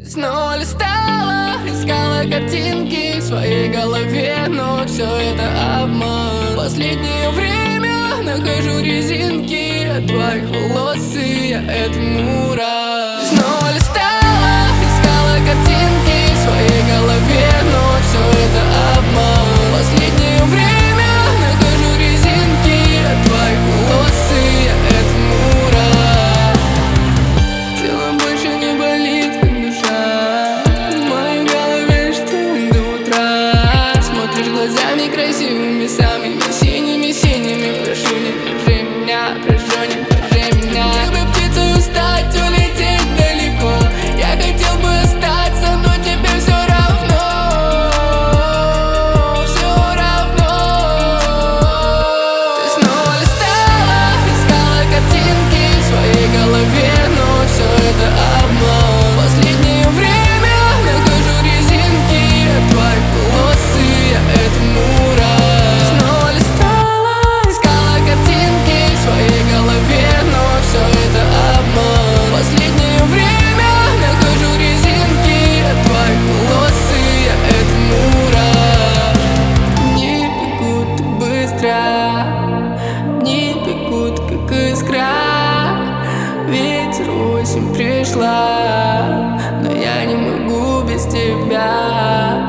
Снова листала, искала картинки в своей голове, но все это обман. Последнее время нахожу резинки от твоих волос, и я этому рад. Снова листала, искала картинки в своей голове, но все это обман. Последнее время нахожу резинки от твоих волос, и я этому рад. Тело больше не болит, как душа. В моей голове лишь ты до утра. Смотришь глазами красивыми, самыми синими-синими. Прошу, не держи меня, прошу, не держи меня. Ты бы птицей устать, улететь далеко. Я хотел бы остаться, но тебе все равно. Все равно. Ты снова листала, искала картинки в своей голове, но все это обман. Последнее время нахожу резинки от твоих волос, и я этому рад. Снова листала, искала картинки в своей голове, но все это обман. Последнее время нахожу резинки от твоих волос, и я этому рад. Дни бегут так быстро, дни бегут как искра. Ветер осень пришла, но я не могу без тебя.